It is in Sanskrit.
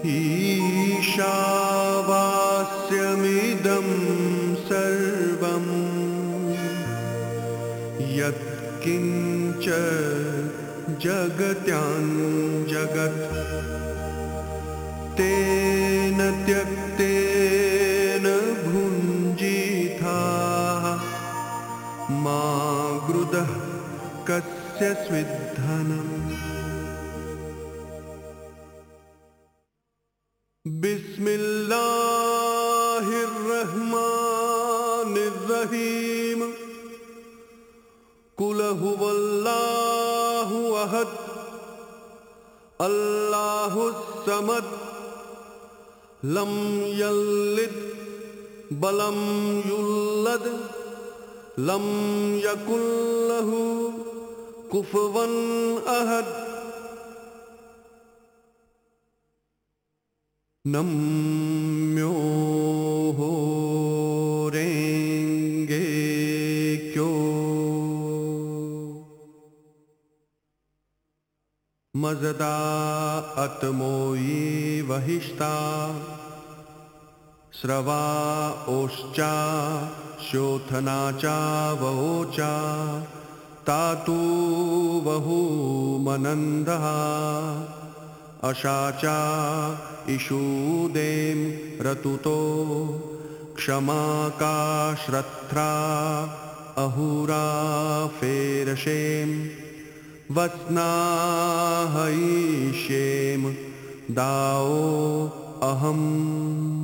ईशावास्यमिदं सर्वं यत्किञ्च जगत्याञ्जगत् तेन त्यक्तेन भुञ्जीथाः मा गृधः कस्य स्विद्धनम्। बिस्मिल्लाहिर्रहमानिर्रहीम। कुल हुवल्लाहु अहद अल्लाहुस समद लम यलिद वलम युल्लद लम यकुल लहु कुफुवन अहद। नम्यो हो रेंगे क्यो मजदा अतमोई वहिष्ठा स्रवा ओश्चा शोथनाचा वोचा तातु वहु मनंदः अशाचा इशूदेम रतुतो क्षमा का श्रत्रा अहुरा फेरशेम वसना हईशेम दाओ अहम।